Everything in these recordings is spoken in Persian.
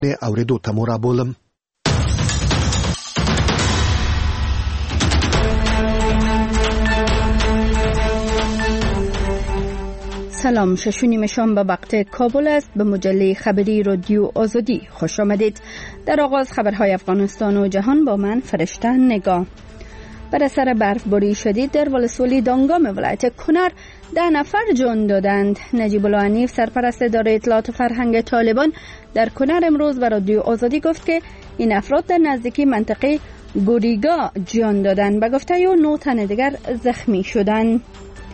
اوریدو تمو را بولم. سلام، 6:30 شام به وقت کابل است. به مجله خبری رادیو آزادی خوش آمدید. در آغاز خبرهای افغانستان و جهان با من فرشته نگاه. بر اثر برفباری شدید در ولسوالی دانگام ولایت کنر 10 نفر جان دادند. نجیب الله حنیف سرپرست اداره اطلاعات و فرهنگ طالبان در کنر امروز به رادیو آزادی گفت که این افراد در نزدیکی منطقه گوریگا جان دادند. به گفته او 9 تن دیگر زخمی شدند.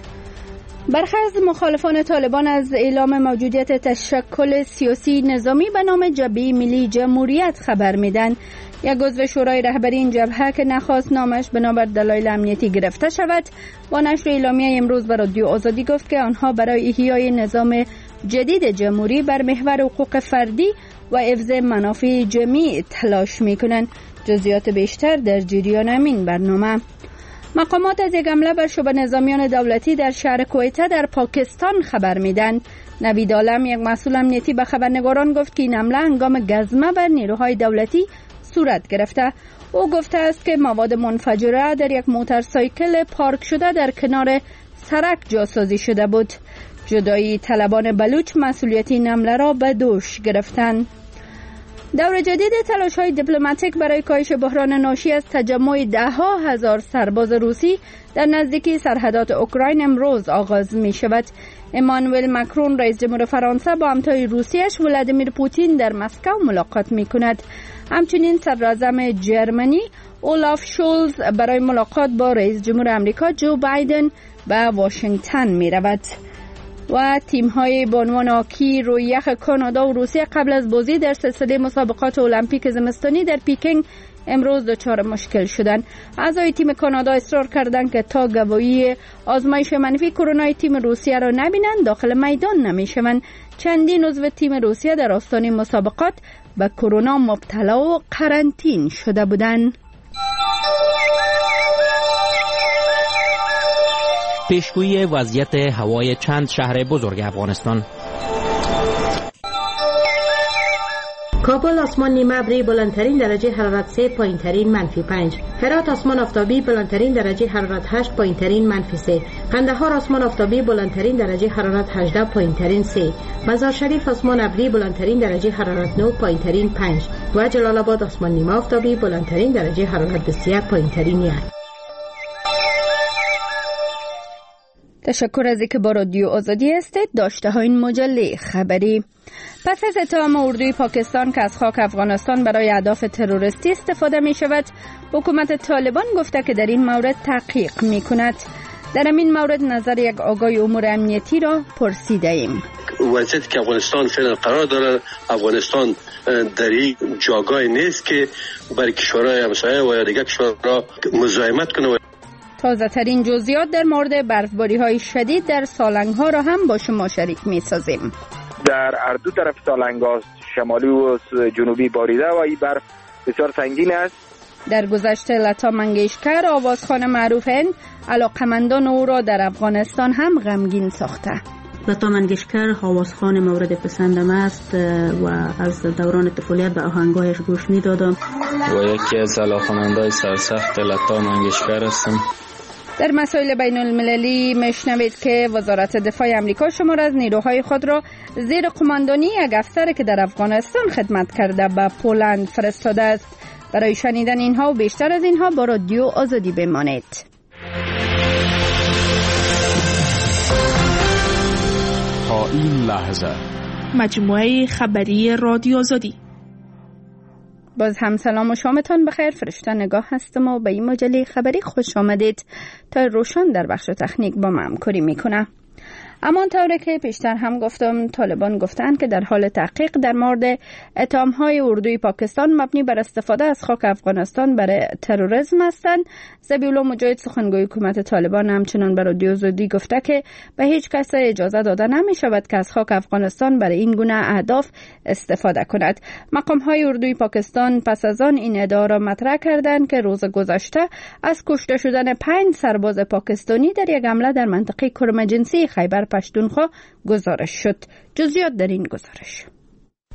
برخی از مخالفان طالبان از اعلام موجودیت تشکل سیاسی نظامی به نام جبهه ملی جمهوریت خبر میدن. یک عضو شورای رهبری این جبهه که نخواست نامش بنابر دلایل امنیتی گرفته شود با نشر اعلامیه امروز به رادیو آزادی گفت که آنها برای احیای نظام جدید جمهوری بر محور حقوق فردی و حفظ منافع جمعی تلاش میکنند. جزئیات بیشتر در جریان همین برنامه. مقامات از یک حمله بر شبه نظامیان دولتی در شهر کویته در پاکستان خبر میدن. نوید عالم یک مسئول امنیتی به خبرنگاران گفت که این حمله هنگام گزمه بر نیروهای دولتی صورت گرفته. او گفته است که مواد منفجره در یک موتورسایکل پارک شده در کنار سرک جاسازی شده بود. جدایی طلبان بلوچ مسئولیت این حمله را به دوش گرفتند. دور جدید تلاش‌های دیپلماتیک برای کاهش بحران ناشی از تجمع 10,000 سرباز روسی در نزدیکی سرحدات اوکراین امروز آغاز می شود. امانوئل مکرون رئیس جمهور فرانسه با همتای روسیش ولادیمیر پوتین در مسکو ملاقات می کند. همچنین صدراعظم جرمنی اولاف شولز برای ملاقات با رئیس جمهور آمریکا جو بایدن به واشنگتن می رود. و تیم‌های بانوان هاکی روی یخ کانادا و روسیه قبل از بازی در سلسله مسابقات المپیک زمستانی در پیکینگ امروز دچار مشکل شدند. اعضای تیم کانادا اصرار کردند که تا گواهی آزمایش منفی کرونا تیم روسیه را نبینند داخل میدان نمی‌شوند. چندین عضو تیم روسیه در آستانه مسابقات به کرونا مبتلا و قرنطینه شده بودند. پیشگویی وضعیت هوای چند شهر بزرگ افغانستان. کابل آسمان نیمه ابری بلندترین درجه حرارت 3 پایینترین -5. هرات آسمان آفتابی بلندترین درجه حرارت 8 پایینترین -3. قندهار آسمان آفتابی بلندترین درجه حرارت 18 پایینترین 3. مزار شریف آسمان ابری بلندترین درجه حرارت 9 پایینترین 5 و جلال آباد آسمان نیمه آفتابی بلندترین درجه حرارت 21 پایینترین 1. تشکر از اینکه با رادیو آزادی هستید. داشته ها این مجله خبری. پس از اتهام اردوی پاکستان که از خاک افغانستان برای اهداف تروریستی استفاده می شود، حکومت طالبان گفته که در این مورد تحقیق می کند. در این مورد نظر یک آگاه امور امنیتی را پرسیده ایم. وضعیتی که افغانستان فعلا قرار داره، افغانستان در این جاگاه نیست که برای کشورهای همسایه و یا دیگر کشورها مزاحمت کنه. تازه ترین جزئیات در مورد برفباری های شدید در سالنگ ها را هم با شما شریک می سازیم. در هر دو طرف سالنگ ها شمالی و جنوبی باریده و این برف بسیار سنگین است. در گذشته لتا منگیشکر آوازخوان معروف هند علاقمندان او را در افغانستان هم غمگین ساخته. لتا منگیشکر آوازخوان مورد پسندم است و از دوران طفولیت به آهنگایش گوش می دادم و یکی از علاقمندای سرسخت لتا منگیشکر هستم. در مسائل بین المللی میشنوید که وزارت دفاع امریکا شمار از نیروهای خود را زیر قماندانی یک افسر که در افغانستان خدمت کرده به پولند فرستاده است. برای شنیدن اینها و بیشتر از اینها با رادیو آزادی بمانید. تا این لحظه مجموعه خبری رادیو آزادی. باز هم سلام و شامتان بخیر. فرشته نگاه هستم و به این مجله خبری خوش آمدید. تا روشن در بخش تکنیک با ما همکاری میکنه. اما طوری که پیشتر هم گفتم، طالبان گفتند که در حال تحقیق در مورد اتهام‌های اردوی پاکستان مبنی بر استفاده از خاک افغانستان برای تروریسم هستند. ذبیح الله مجاهد سخنگوی حکومت طالبان همچنان به رادیو آزادی گفته که به هیچ کس اجازه داده نمی شود که از خاک افغانستان برای این گونه اهداف استفاده کند. مقام‌های اردوی پاکستان پس از آن این ادعا را مطرح کردند که روز گذشته از کشته شدن 5 سرباز پاکستانی در یک حمله در منطقه کرمجنسی خیبر پشتونخوا گزارش شد. جزئیات در این گزارش.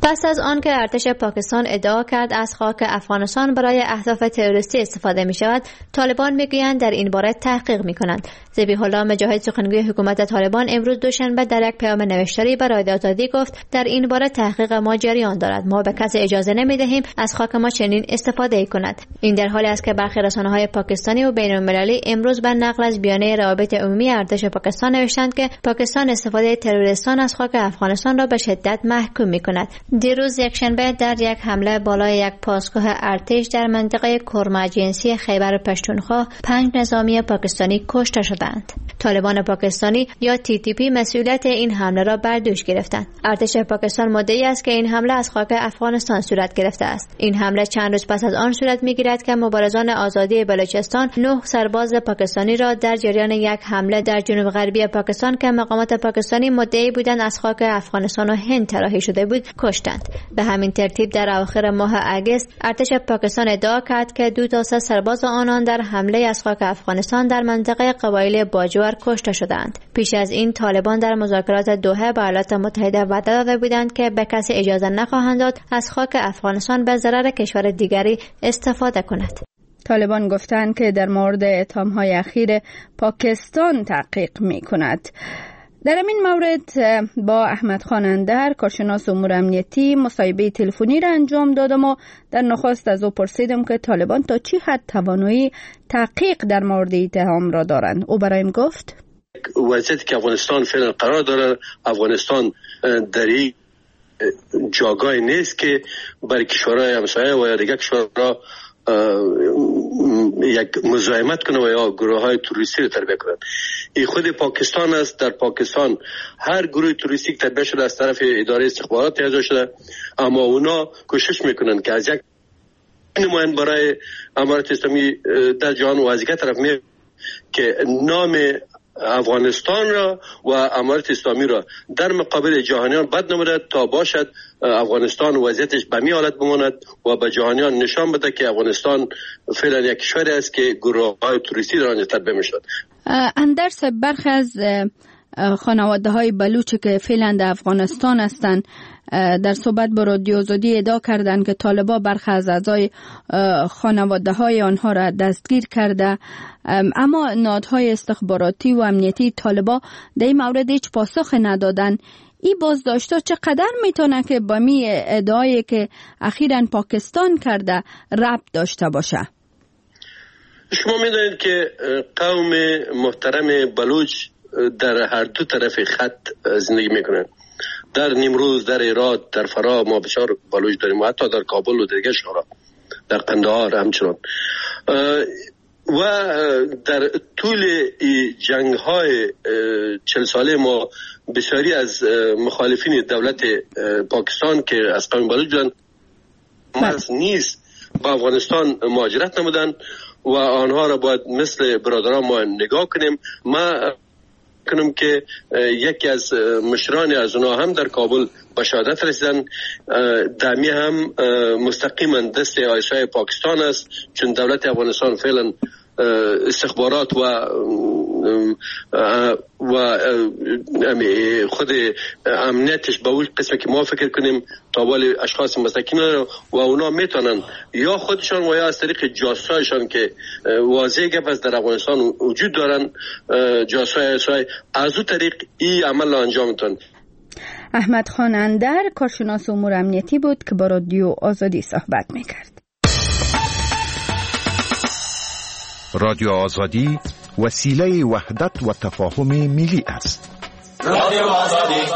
پس از آن که ارتش پاکستان ادعا کرد از خاک افغانستان برای اهداف تروریستی استفاده می شود، طالبان میگویند در این باره تحقیق می کنند. ذبیح الله مجاهد سخنگوی حکومت طالبان امروز دوشنبه در یک پیام نوشتاری به رادیو آزادی گفت در این باره تحقیق ما جریان دارد. ما به کسی اجازه نمی دهیم از خاک ما چنین استفاده کند. این در حالی است که برخی رسانه‌های پاکستانی و بین‌المللی امروز به نقل از بیانیه روابط عمومی ارتش پاکستان نوشتند که پاکستان استفاده تروریستان از خاک افغانستان را به شدت محکوم می کند. دیروز یکشنبه در یک حمله بالای یک پاسگاه ارتش در منطقه کرما جنسی خیبر پشتونخوا 5 نظامی پاکستانی کشته شدند. طالبان پاکستانی یا TTP مسئولیت این حمله را بر دوش گرفتند. ارتش پاکستان مدعی است که این حمله از خاک افغانستان صورت گرفته است. این حمله چند روز پس از آن صورت می‌گیرد که مبارزان آزادی بلوچستان 9 سرباز پاکستانی را در جریان یک حمله در جنوب غربی پاکستان که مقامات پاکستانی مدعی بودند از خاک افغانستان و هند طراحی شده بود کشتند. به همین ترتیب در اواخر ماه اگست ارتش پاکستان ادعا کرد که 2 تا 3 سرباز آنان در حمله از خاک افغانستان در منطقه قبایل باجوار کشته شدند. پیش از این طالبان در مذاکرات دوحه با ایالات متحده وعده داده بودند که به کسی اجازه نخواهند داد از خاک افغانستان به ضرر کشور دیگری استفاده کند. طالبان گفتند که در مورد اتهام‌های اخیر پاکستان تحقیق می‌کند. در این مورد با احمد خان اندر کارشناس امور امنیتی مصاحبه تلفنی را انجام دادم و در نخست از او پرسیدم که طالبان تا چه حد توانایی تحقیق در مورد اتهام را دارند. او برایم گفت وضعیتی که افغانستان فعلا قرار داره، افغانستان در این جاگاهی نیست که برای کشورهای همسایه و یا دیگر کشورها یک مزاحمت کنه و یا گروه های توریستی رو تربیه کنند. این خود پاکستان است. در پاکستان هر گروه توریستی تربیه شده از طرف اداره استخبارات اجرا شده، اما اونا کوشش میکنن که از یک نماینده برای امارات اسلامی در جهان و از یک طرف که نام افغانستان را و امارات اسلامی را در مقابل جهانیان بد نموده تا باشد افغانستان وضعیتش به می حالت بماند و به جهانیان نشان بده که افغانستان فعلا یک کشوری است که گروه‌های توریستی در آن تربیه می‌شود. اندرس برخی از خانواده‌های بلوچ که فعلا در افغانستان هستند در صحبت با رادیو آزادی ادعا کردند که طالبان برخی از اعضای خانواده‌های آنها را دستگیر کرده، اما نهادهای استخباراتی و امنیتی طالبان در این مورد هیچ پاسخ ندادند. این بازداشت‌ها چقدر میتونه که با می ادعایی که اخیراً پاکستان کرده ربط داشته باشه؟ شما میدونید که قوم محترم بلوچ در هر دو طرف خط زندگی میکنن. در نیمروز، در هرات، در فراه ما بسیار بلوچ داریم و حتی در کابل و دیگر شهرها، در قندهار همچنان. و در طول جنگ های 40 ساله ما بسیاری از مخالفین دولت پاکستان که از قوم بلوچ بودن نیست با افغانستان مهاجرت نمودن و آنها را باید مثل برادران ما نگاه کنیم. ما کنم که یکی از مشران از اونها هم در کابل به شهادت رسیدن. دمی هم مستقیما دست آیسای پاکستان است، چون دولت افغانستان فعلا استخبارات و خود امنیتش به اون قسمی که ما فکر کنیم تابال اشخاص مستقیم و اونا میتونن یا خودشان و یا از طریق جاسوسایشان که واضح گپ است در افغانستان وجود دارن، جاسوسای از اون طریق این عمل انجام میتونن. احمد خان اندر کارشناس امور امنیتی بود که با رادیو آزادی صحبت میکرد. رادیو آزادی وسیله وحدت و تفاهم ملی است. رادیو آزادی.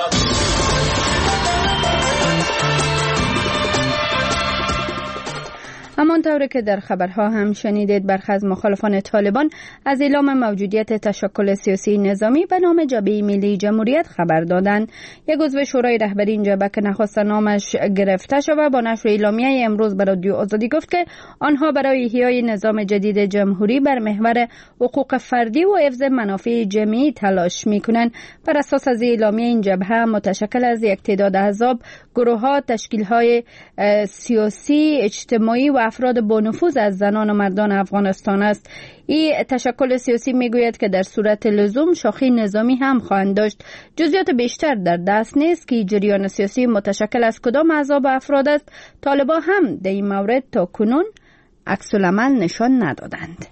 همانطور که در خبرها هم شنیدید، برخی از مخالفان طالبان از اعلام موجودیت تشکل سیاسی نظامی به نام جبهه ملی جمهوریت خبر دادند. یک عضو شورای رهبری این جبهه که نخست نامش گرفته شده با نشر اعلامیه امروز به رادیو آزادی گفت که آنها برای احیای نظام جدید جمهوری بر محور حقوق فردی و حفظ منافع جمعی تلاش می‌کنند. بر اساس از اعلامیه این جبهه متشکل از یک تعداد احزاب، گروه‌ها، تشکیل‌های سیاسی، اجتماعی و افراد افراد با نفوذ از زنان و مردان افغانستان است. این تشکل سیاسی میگوید که در صورت لزوم شاخه نظامی هم خواهند داشت. جزئیات بیشتر در دست نیست که جریان سیاسی متشکل از کدام احزاب افراد است. طالبان هم در این مورد تا کنون عکس العمل نشان ندادند.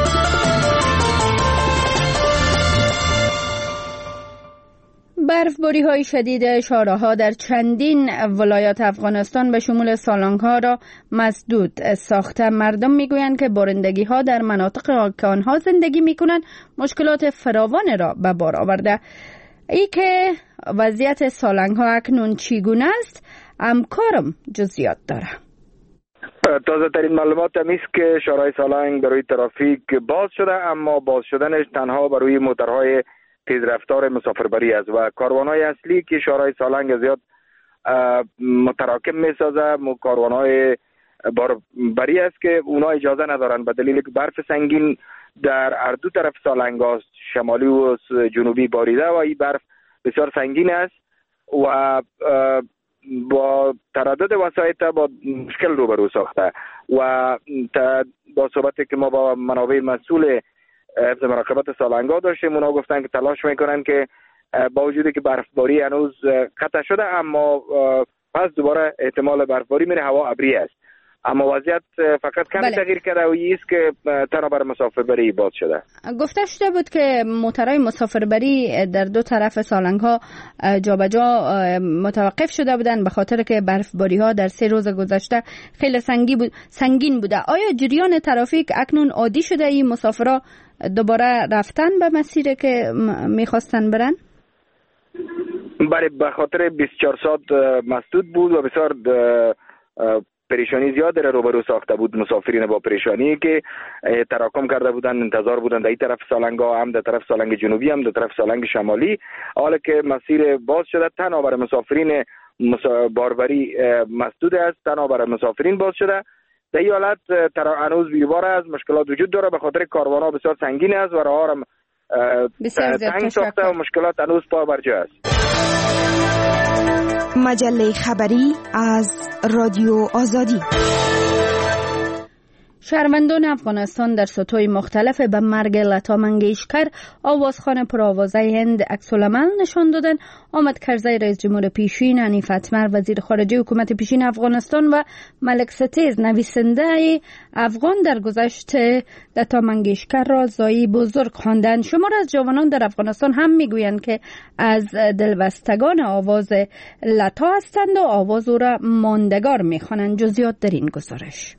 برفباری های شدید شاهراه‌ها در چندین ولایات افغانستان به شمول سالنگ‌ها را مسدود ساخته. مردم میگویند که بارندگی ها در مناطق که آنها زندگی میکنند مشکلات فراوان را به بار آورده. ای که وضعیت سالنگ‌ها اکنون چگونه است، همکارم جزئیات داره. تازه ترین معلومات است که شاهراه سالنگ برای ترافیک باز شده، اما باز شدنش تنها برای موتورهای تیز رفتار مسافربری است و کاروانهای اصلی که شاهراه سالنگ زیاد متراکم می سازه کاروانهای باربری است که اونا اجازه ندارن به دلیل که برف سنگین در هر دو طرف سالنگ است، شمالی و جنوبی باریده و این برف بسیار سنگین است و با تردد وسایط با مشکل روبرو ساخته و با صحبتی که ما با منابع مسئول حفظ مراقبت سالنگ‌ها داشتیم، اونا گفتن که تلاش میکنن که با وجودی که برفباری هنوز قطع شده اما پس دوباره احتمال برفباری میره، هوا ابری است، اما وضعیت فقط کمی تغییر کرده و است که تنها برای مسافربری باز شده. گفته شده بود که موتورهای مسافربری در دو طرف سالنگ‌ها جابجا متوقف شده بودند به خاطر که برفباری ها در 3 روز گذشته خیلی سنگین بوده. آیا جریان ترافیک اکنون عادی شده؟ این مسافرها دوباره رفتن به مسیری که میخواستن برن؟ بله، به خاطر 24 ساعت مسدود بود و بسیار پریشانی زیاد در روبرو ساخته بود مسافرین با پریشانی که تراکم کرده بودن، انتظار بودن در این طرف سالنگ‌ها، هم در طرف سالنگ جنوبی هم در طرف سالنگ شمالی. حالا که مسیر باز شده تنها برای مسافرین باربری مسدود است، تنها برای مسافرین باز شده. در این حالت هنوز بی‌بار از مشکلات وجود داره به خاطر کاروان‌ها بسیار سنگین است و راه‌ها هم تنگ ساخته و مشکلات هنوز پا بر جا است. مجله خبری از رادیو آزادی. شهروندان افغانستان در سطوح مختلف به مرگ لتا منگیشکر آوازخوان پرآوازه هند عکس‌العمل نشان دادند. حامد کرزی رئیس جمهور پیشین، حنیف اتمر وزیر خارجه حکومت پیشین افغانستان و ملک ستیز نویسنده افغان در گذشت لتا منگیشکر را زایی بزرگ خواندند. شمار از جوانان در افغانستان هم میگویند که از دلبستگان آواز لتا هستند و آواز او را ماندگار میخوانند. جزئیات در این گزارش.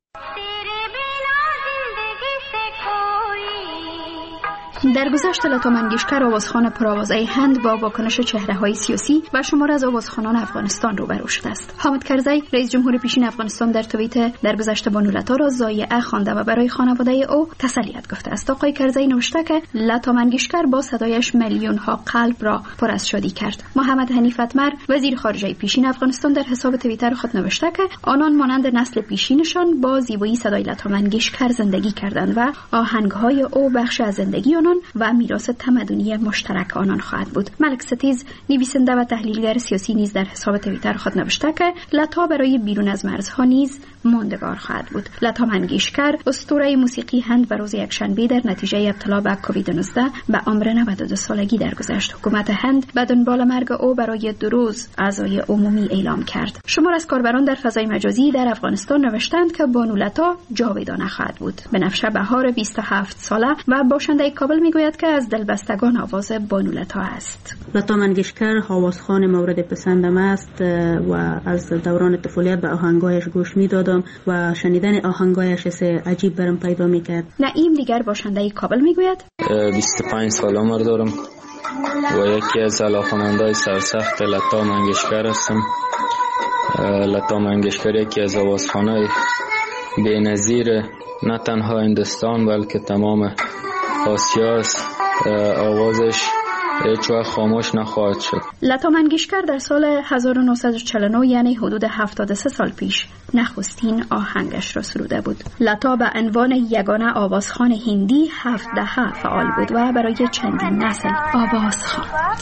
در گذشت لتا منگیشکر آوازخوان پرآوازه هند با واکنش چهره‌های سیاسی و شمار از آوازخوانان افغانستان روبرو شده است. حامد کرزی رئیس جمهور پیشین افغانستان در توییت در گذشت بانو لتا را ضایعه خوانده و برای خانواده او تسلیت گفته است. آقای کرزی نوشته که لتا منگیشکر با صدایش میلیون‌ها قلب را پر از شادی کرد. محمد حنیف اتمر وزیر خارجه پیشین افغانستان در حساب توییتر خود نوشته که آنان مانند نسل پیشینشان با زیبایی صدای لتا منگیشکر زندگی کردند و آهنگ‌های او بخش از زندگی آنان و میراث تمدنی مشترک آنان خواهد بود. ملک ستیز نویسنده و تحلیلگر سیاسی نیز در حساب توییتر خود نوشته که لتا برای بیرون از مرزها نیز ماندگار خواهد بود. لتا منگیشکر اسطوره موسیقی هند و روز یکشنبه در نتیجه ابتلا به کووید 19 به عمر 92 سالگی درگذشت. حکومت هند به دنبال مرگ او برای 2 روز عزای عمومی اعلام کرد. شمار از کاربران در فضای مجازی در افغانستان نوشتند که بانو لتا جاودانه خواهد بود. بنفشه بهار 27 ساله و باشنده کابل میگوید که از دلبستگان آواز بانو لتا است. لتا منگیشکر آوازخوان مورد پسندم است و از دوران طفولیت به آهنگایش گوش میدادم و شنیدن آهنگایش عجیب برام پیدا میکرد. نعیم دیگر باشنده کابل میگوید 25 سال عمر دارم و یکی از علاقه‌مندان سرسخت لتا منگیشکر هستم. لتا منگیشکر یکی از آوازخوان‌های بی‌نظیر نه تنها هندوستان بلکه تمام آسیا است. آوازش هیچ وقت خاموش نخواهد شد. لتا منگیشکر در سال 1949 یعنی حدود 73 سال پیش نخستین آهنگش را سروده بود. لتا به عنوان یگانه آوازخوان هندی 7 دهه فعال بود و برای چندین نسل آواز خواند.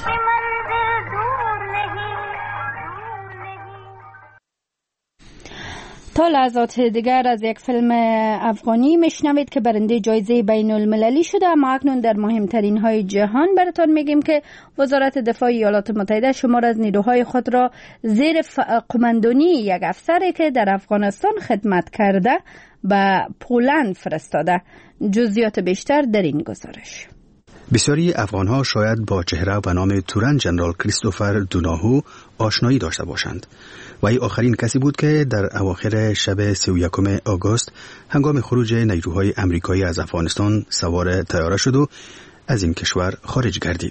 تا لحظات دیگر از یک فیلم افغانی میشنوید که برنده جایزه بین المللی شده. اما اکنون در مهمترین های جهان براتون میگیم که وزارت دفاع ایالات متحده شمار از نیروهای خود را زیر قماندانی یک افسری که در افغانستان خدمت کرده به پولند فرستاده. جزئیات بیشتر در این گزارش. بسیاری افغان‌ها شاید با چهره و نام تورن جنرال کریستوفر دوناهو آشنایی داشته باشند. وی آخرین کسی بود که در اواخر شب 31 آگوست هنگام خروج نیروهای امریکایی از افغانستان سوار طیاره شد و از این کشور خارج گردید.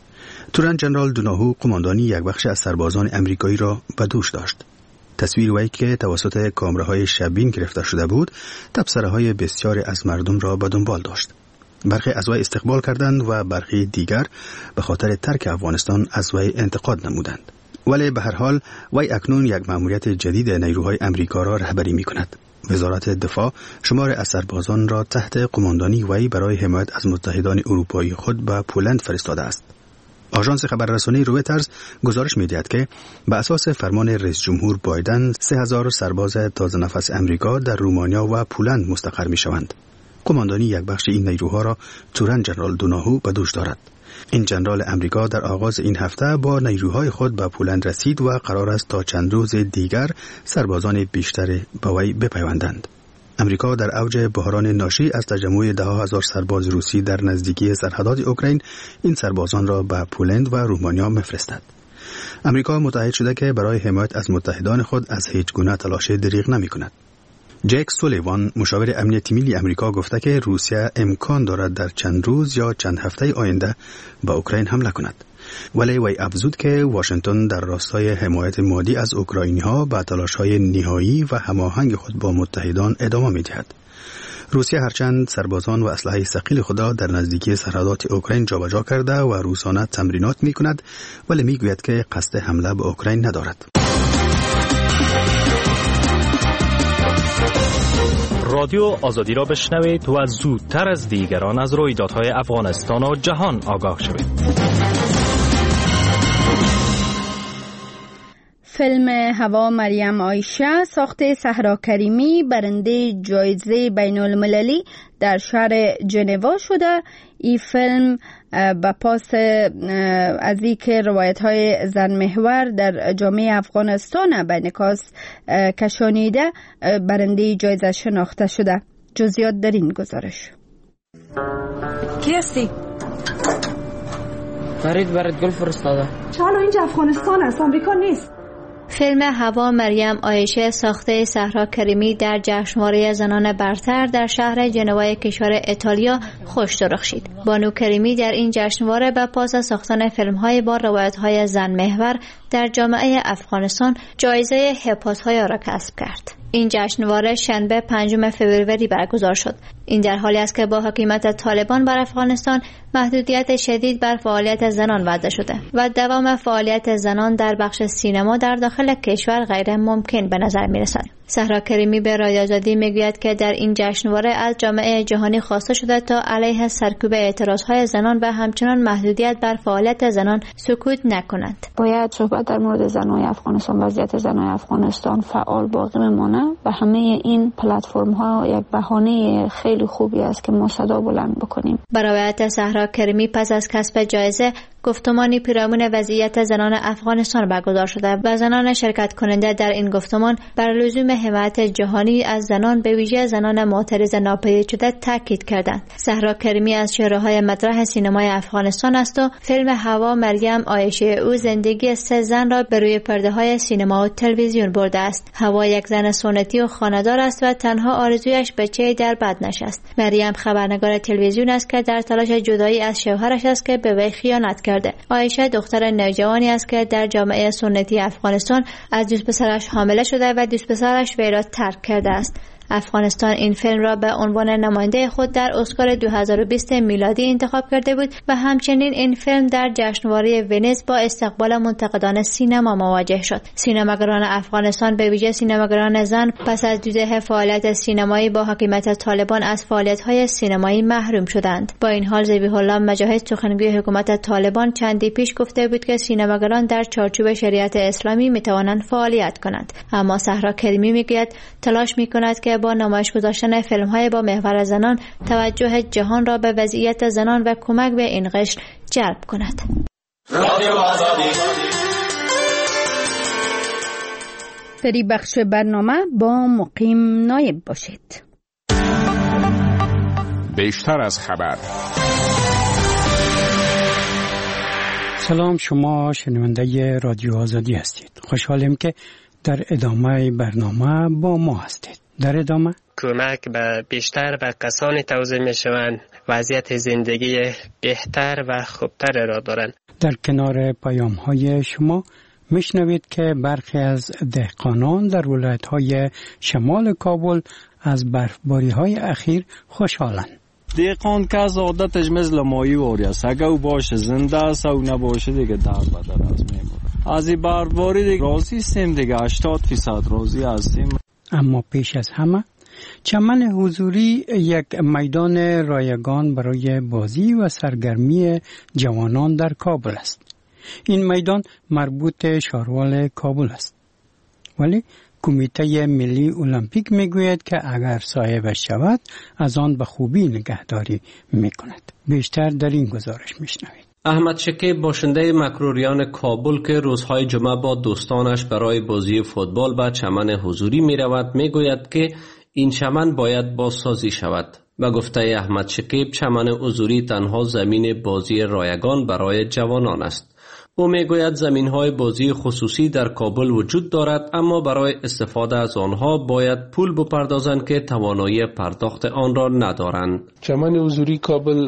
تورن جنرال دوناهو قماندانی یک بخش از سربازان امریکایی را به دوش داشت. تصویر وی که توسط کامراهای شبین گرفته شده بود، تبصره‌های بسیاری از مردم را به دنبال داشت. برخی از وی استقبال کردند و برخی دیگر به خاطر ترک افغانستان از وی انتقاد نمودند. ولی به هر حال وی اکنون یک مأموریت جدید نیروهای امریکا را رهبری می‌کند. وزارت دفاع شمار از سربازان را تحت قماندانی وی برای حمایت از متحدان اروپایی خود به پولند فرستاده است. آژانس خبررسانی رویترز گزارش می‌دهد که به اساس فرمان رئیس جمهور بایدن 3000 سرباز تازه نفس امریکا در رومانیا و پولند مستقر می‌شوند. قماندانی یک بخش این نیروها را تورن جنرال دوناهو به دوش دارد. این جنرال امریکا در آغاز این هفته با نیروهای خود به پولند رسید و قرار است تا چند روز دیگر سربازان بیشتر به وی بپیوندند. امریکا در اوج بحران ناشی از تجمع 10,000 سرباز روسی در نزدیکی سرحدات اوکراین این سربازان را به پولند و رومانیا می‌فرستد. امریکا متحد شده که برای حمایت از متحدان خود از هیچ گونه تلاش دریغ نمی‌کند. جک سولیوان مشاور امنیتی ملی امریکا گفته که روسیه امکان دارد در چند روز یا چند هفته آینده به اوکراین حمله کند. ولی وی افزود که واشنگتن در راستای حمایت مادی از اوکراینی‌ها به تلاش‌های نهایی و هماهنگ خود با متحدان ادامه می‌دهد. روسیه هرچند سربازان و اسلحه ثقیل خود در نزدیکی سرحدات اوکراین جابجا کرده و روزانه تمرینات می‌کند، ولی می‌گوید که قصد حمله به اوکراین ندارد. رادیو آزادی را بشنوید و زودتر از دیگران از رویدادهای افغانستان و جهان آگاه شوید. فیلم هوا مریم عایشه ساخت صحرا کریمی برنده جایزه بین المللی در شهر ژنو شده. این فیلم با پاس از اینکه روایت‌های زن محور در جامعه افغانستان به انعکاس کشانیده برنده جایزه شناخته شده. جزئیات در این گزارش. کی هستی؟ فرید برات گل فرستاده. چالو اینجا افغانستان است، آمریکا نیست. فیلم هوا مریم عایشه ساخته صحرا کریمی در جشنواره زنان برتر در شهر ژنو کشور ایتالیا خوش درخشید. بانو کریمی در این جشنواره به پاس ساختن فیلم‌های با روایت‌های زن محور در جامعه افغانستان جایزه هپات‌های را کسب کرد. این جشنواره شنبه 5 فوریه برگزار شد. این در حالی است که با حکومت طالبان بر افغانستان محدودیت شدید بر فعالیت زنان وضع شده و دوام فعالیت زنان در بخش سینما در داخل کشور غیر ممکن به نظر می رسد. صحرا کریمی به رادیو آزادی میگوید که در این جشنواره از جامعه جهانی خواسته شده تا علیه سرکوب اعتراضهای زنان و همچنان محدودیت بر فعالیت زنان سکوت نکنند. باید صحبت در مورد زنان افغانستان، وضعیت زنان افغانستان فعال باقی بمانه و همه این پلتفرم ها یک بهانه خیلی خوبی است که ما صدا بلند بکنیم. برای صحرا کریمی پس از کسب جایزه گفتمانی پیرامون وضعیت زنان افغانستان برگزار شده و زنان شرکت کننده در این گفتمان بر لزوم حمایت جهانی از زنان به ویژه زنان معترض ناپدید شده تاکید کردند. صحرا کریمی از چهره‌های مطرح سینمای افغانستان است و فیلم هوا مریم عایشه او زندگی 3 زن را به روی پرده‌های سینما و تلویزیون برده است. هوا یک زن سنتی و خانه‌دار است و تنها آرزویش بچه‌ای در بدنش است. مریم خبرنگار تلویزیون است که در تلاش جدایی از شوهرش است که به وی خیانت کرده. عایشه دختر نوجوانی است که در جامعه سنتی افغانستان از دوست پسرش حامله شده و دوست پسرش وی را ترک کرده است. افغانستان این فیلم را به عنوان نماینده خود در اسکار 2020 میلادی انتخاب کرده بود و همچنین این فیلم در جشنواره ونیز با استقبال منتقدان سینما مواجه شد. سینماگران افغانستان به ویژه سینماگران زن پس از 12 فعالیت سینمایی با حاکمیت طالبان از فعالیت‌های سینمایی محروم شدند. با این حال ذبیح الله مجاهد سخنگوی حکومت طالبان چندی پیش گفته بود که سینماگران در چارچوب شریعت اسلامی می‌توانند فعالیت کنند، اما صحرا کریمی میگوید تلاش می‌کند که با نمایش گذاشتن فیلم‌های با محور زنان توجه جهان را به وضعیت زنان و کمک به این قشر جلب کند. رادیو آزادی. در این بخش برنامه با مقیم نایب باشید. بیشتر از خبر. سلام، شما شنونده رادیو آزادی هستید. خوشحالیم که در ادامه برنامه با ما هستید. در ادامه کمک به بیشتر و کسانی توزیع می شوند وضعیت زندگی بهتر و خوبتر را دارند. در کنار پیام های شما میشنوید که برخی از دهقانان در ولایت‌های شمال کابل از برفباری‌های اخیر خوشحالند. دهقان که از عادتش مثل ماهیواری است، اگه او باشه زنده است او نباشه دیگه در بدر از میمونه. از این برفباری دیگه راضی هستیم دیگه، 80% راضی هستیم. اما پیش از همه چمن حضوری یک میدان رایگان برای بازی و سرگرمی جوانان در کابل است. این میدان مربوط شاروال کابل است، ولی کمیته ملی المپیک میگوید که اگر صاحبش شود از آن به خوبی نگهداری میکند. بیشتر در این گزارش میشنوید. احمد شکیب باشنده مکروریان کابل که روزهای جمعه با دوستانش برای بازی فوتبال به چمن حضوری میرود میگوید که این چمن باید بازسازی شود. و گفته احمد شکیب چمن حضوری تنها زمین بازی رایگان برای جوانان است. او میگوید زمین‌های بازی خصوصی در کابل وجود دارد، اما برای استفاده از آنها باید پول بپردازند که توانایی پرداخت آن را ندارند. چمن حضوری کابل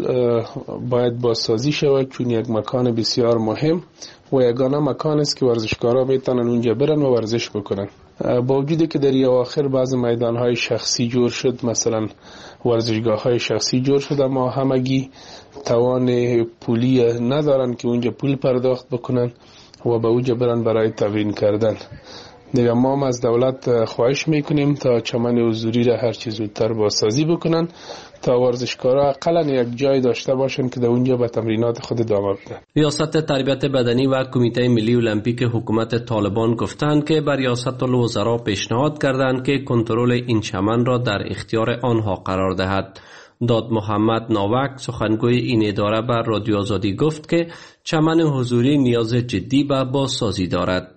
باید بازسازی شود چون یک مکان بسیار مهم و یگانه مکان است که ورزشکارا میتونن اونجا برن و ورزش بکنن. با وجودی که در اواخر بعض میدان‌های شخصی جور شد، مثلا ورزشگاه‌های شخصی جور شد، اما همگی توان پولی ندارن که اونجا پول پرداخت بکنن و به اونجا برن برای تمرین کردن. دیگه ما هم از دولت خواهش میکنیم تا چمن حضوری را هر چه زودتر بازسازی بکنن تا ورزشکارا اقلا یک جای داشته باشن که در اونجا به تمرینات خود ادامه بدن. ریاست تربیت بدنی و کمیته ملی المپیک حکومت طالبان گفتند که بر ریاست الوزراء پیشنهاد کردند که کنترل این چمن را در اختیار آنها قرار دهد. داد محمد ناوک سخنگوی این اداره بر رادیو آزادی گفت که چمن حضوری نیاز جدی به بازسازی دارد.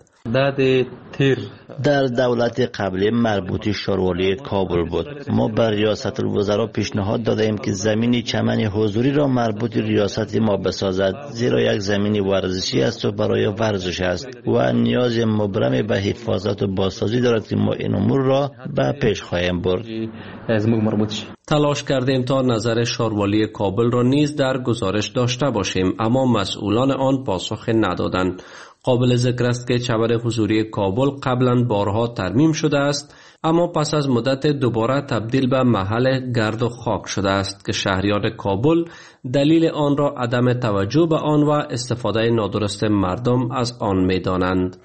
در دولت قبلی مربوط شاروالی کابل بود. ما بر ریاست الوزراء پیشنهاد دادیم که زمین چمن حضوری را مربوط ریاست ما بسازد، زیرا یک زمین ورزشی است و برای ورزش است و نیاز مبرم به حفاظت و بازسازی دارد که ما این امور را به پیش خواهیم برد. تلاش کردیم تا نظر شاروالی کابل را نیز در گزارش داشته باشیم، اما مسئولان آن پاسخ ندادند. قابل ذکر است که چمن حضوری کابل قبلا بارها ترمیم شده است، اما پس از مدت دوباره تبدیل به محل گرد و خاک شده است که شهریان کابل دلیل آن را عدم توجه به آن و استفاده نادرست مردم از آن می‌دانند.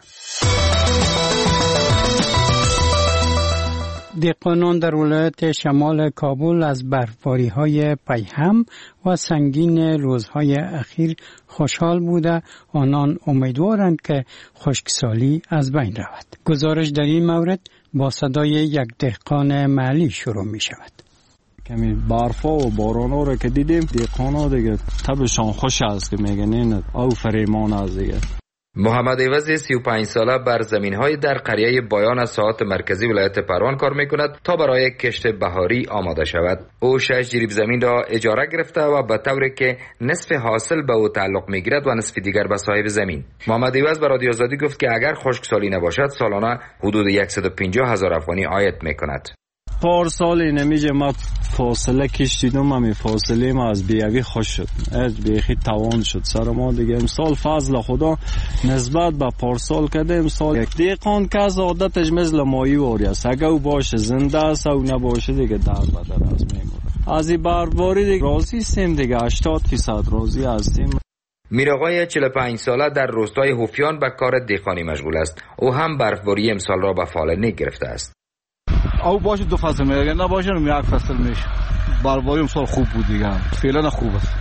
دهقانان در ولایت شمال کابل از برفباری‌های پیهم و سنگین روزهای اخیر خوشحال بوده، آنان امیدوارند که خشکسالی از بین رود. گزارش در این مورد با صدای یک دهقان محلی شروع می شود. کمی برفا و بارانا رو که دیدیم، دهقانا دیگه طبعشان خوش است که میگن این او فریمان است دیگه. محمد عوضی 35 ساله بر زمین‌های در قریه بایان از ساحات مرکزی ولایت پروان کار می‌کند تا برای کشت بهاری آماده شود. او 6 جریب زمین را اجاره گرفته و به طوری که نصف حاصل به او تعلق می‌گیرد و نصف دیگر به صاحب زمین. محمد عوض به رادیو آزادی گفت که اگر خشکسالی نباشد سالانه حدود 150,000 افغانی عاید می‌کند. پارسال نمیشه ما فاصله کشیدم، همین فاصله ما از بیاوی خوش شد، از بیخی توان شد سر ما دیگه. امسال فضل خدا نسبت به پارسال کده، امسال یک دیقان که از عادتش مثل مایی واری است، اگه او باشه زنده است او نباشه دیگه در بدر است میمونه. از این برواری دیگه راضی هستیم دیگه، 80% راضی هستیم. میرآقای 45 ساله در روستای هوفیان به کار دهقانی مشغول است. او هم برفباری امسال را به فالنی گرفته است. او باشه 2 فصل میگه، نباشه یک فصل میشه. برفباری امسال خوب بود دیگه، فعلا خوب است.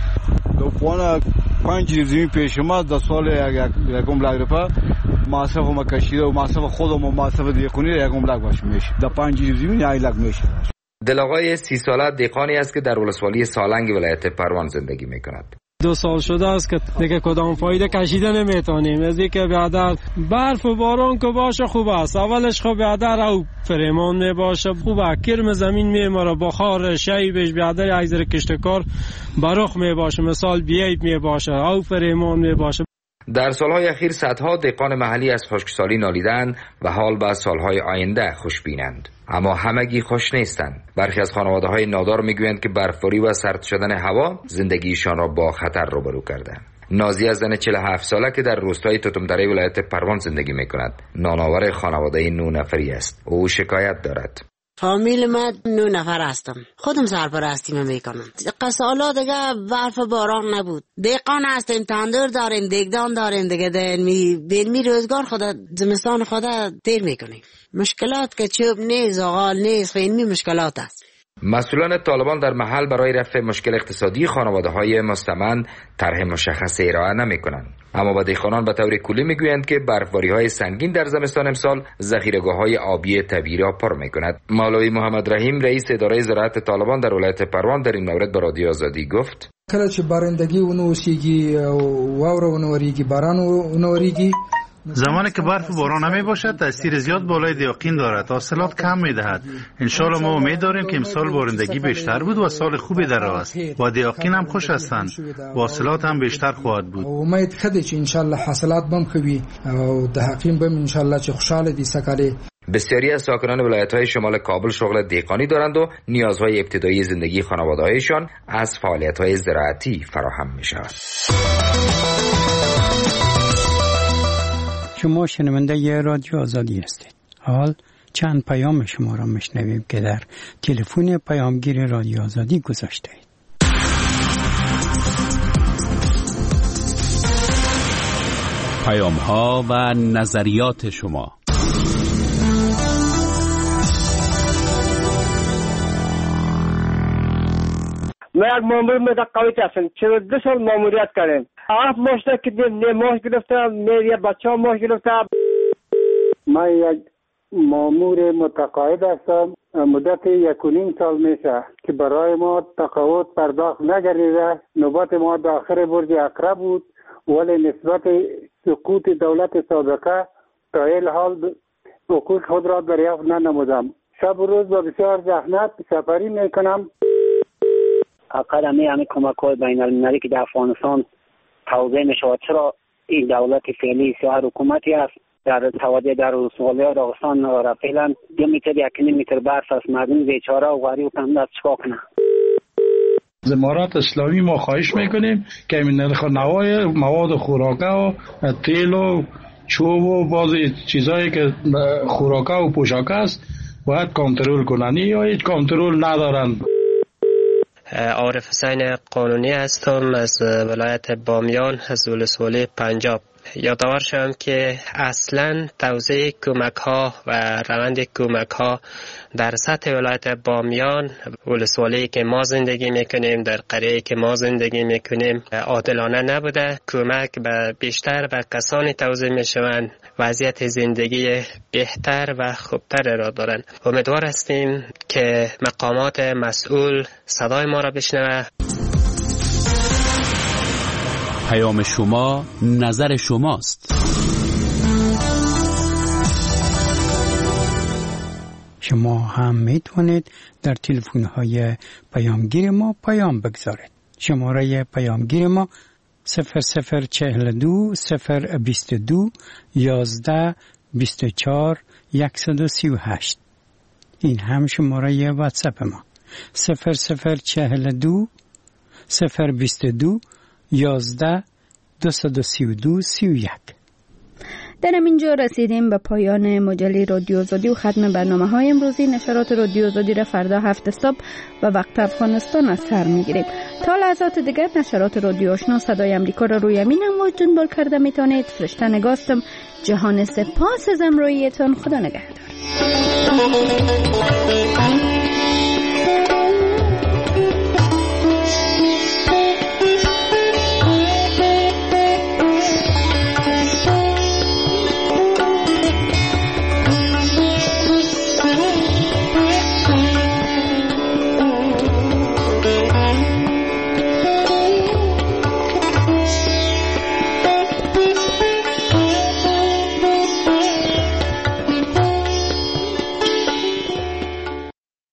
دوپوان 5 زمین پیش ما در سال یکم لگ رفت، مصرف ما کشیده و مصرف خودم و مصرف دهقانی یکم لگ باشه میشه. در 5 زمین یک لگ میشه. دلاغای 30 ساله دهقانی است که در ولسوالی سالنگ ولایت پروان زندگی میکند. 2 سال شده است که دیگه کدام فایده کشیده نمیتونیم. از اینکه بعد برف و باران که باشه خوب است، اولش خب بعد او فریمان میباشه خوبه، کرم زمین میماره، بخار شیبش بعد ایزر کشتکار برخ میباشه، مثال بیایب میباشه، او فریمان میباشه. در سالهای اخیر صدها دهقان محلی از خشکسالی نالیدند و حال به سالهای آینده خوشبینند، اما همگی خوش نیستند. برخی از خانواده‌های نادار میگویند که برفباری و سرد شدن هوا زندگیشان را با خطر روبرو کرده. نازیه زن 47 ساله که در روستای توتمدره ولایت پروان زندگی میکند، نانآور خانواده 9 نفری است. او شکایت دارد. فامیل من 9 نفر هستم، خودم سرپرستی میکنم. سالا دیگه برف باران نبود، دهقان هستیم، تندور داریم، دیگدان داریم دیگه، بینمی روزگار خدا زمستان خدا دیر میکنیم. مشکلات که چوب نیست، آغال نیست، اینمی مشکلات است. مسئولان طالبان در محل برای رفع مشکل اقتصادی خانواده‌های مستمند طرح مشخص ارائه نمی‌کنند، اما با دهقانان به طور کلی میگویند که برفباری‌های سنگین در زمستان امسال ذخیره‌گاه‌های آبی طبیعی را پر می‌کند. مولوی محمد رحیم رئیس اداره زراعت طالبان در ولایت پروان در این مورد به رادیو آزادی گفت: کله چې بارندگی ونوسیږي او واوره ونوریږي باران ونوریږي، زمانی که برف و باران نمی باشد تاثیر زیاد بالای دیاقین دارد، حاصلات کم می دهد. انشالله ما امید داریم که امسال بارندگی بیشتر بود و سال خوبی در راه است. با دیاقین هم خوش هستند، حاصلات هم بیشتر خواهد بود. امید خدای چې انشالله حاصلات بم خوبی او دیاقین بم انشالله چې خوشاله دي سکاله. بسیاری از ساکنان ولایت‌های شمال کابل شغل دهقانی دارند و نیازهای ابتدایی زندگی خانواده‌هایشان از فعالیت‌های زراعتی فراهم می‌شود. شما شنونده ی رادیو آزادی هستید. حال چند پیام شما را میشنویم که در تلفن پیامگیر رادیو آزادی گذاشته اید. پیام ها و نظریات شما. من یک مامور متقاعد هستم، 42 سال ماموریت کردم. 7 ماه که ماه گرفتم، یه بچه ها ماه گرفتم. من یک مامور متقاعد هستم، مدت 1.5 سال میشه که برای ما تقاعد پرداخت نگردیده. نوبت ما داخل برج اقرب بود، ولی نسبت سقوط دولت سابقه تا این حال حقوق خود را دریافت ننمودم. شب و روز با بسیار زحمت سفری میکنم. اقدمی همه کمک های بین المللی که در افغانستان توضیح می شود، چرا این دولت فعلی سیاه حکومتی است در توادی در ولایت داغستان را فعلا 2 متر 1.5 متر برف است، مردم بیچاره و غریب هم دست چکا کنه. از امارات اسلامی ما خواهش میکنیم که این نرخ نوای مواد خوراکه و تیل و چوب و بعضی چیزایی که خوراکه و پوشاک است باید کنترل کنن، یا هیچ کنترل ندارن. عارف حسین قانونی هستم از ولایت بامیان از ولسوالی پنجاب. یادآور شدم که اصلا توزیع کمک ها و روند کمک ها در سطح ولایت بامیان، ولسوالی که ما زندگی میکنیم، در قریه که ما زندگی میکنیم عادلانه نبوده. کمک بیشتر به کسانی توزیع میشوند وضعیت زندگی بهتر و خوبتر را دارند. امیدوار هستیم که مقامات مسئول صدای ما را بشنوه. پیام شما نظر شماست. شما هم میتونید در تلفن های پیامگیر ما پیام بگذارید. شماره پیامگیر ما 0042 022 11 24 138. این هم شماره واتساپ ما 0042 022 11 232 31. در اینجا رسیدیم به پایان مجله رادیو آزادی و ختم برنامه‌های امروزی. نشرات رادیو آزادی را فردا 7 صبح و وقت افغانستان از سر می‌گیریم. تا لحظات دیگر نشرات رادیو آشنا صدای امریکا را روی امین امواج دنبال کرده میتونید. فرشته نگاستم. جهان سپاس از همراهیتان. خدا نگهدار.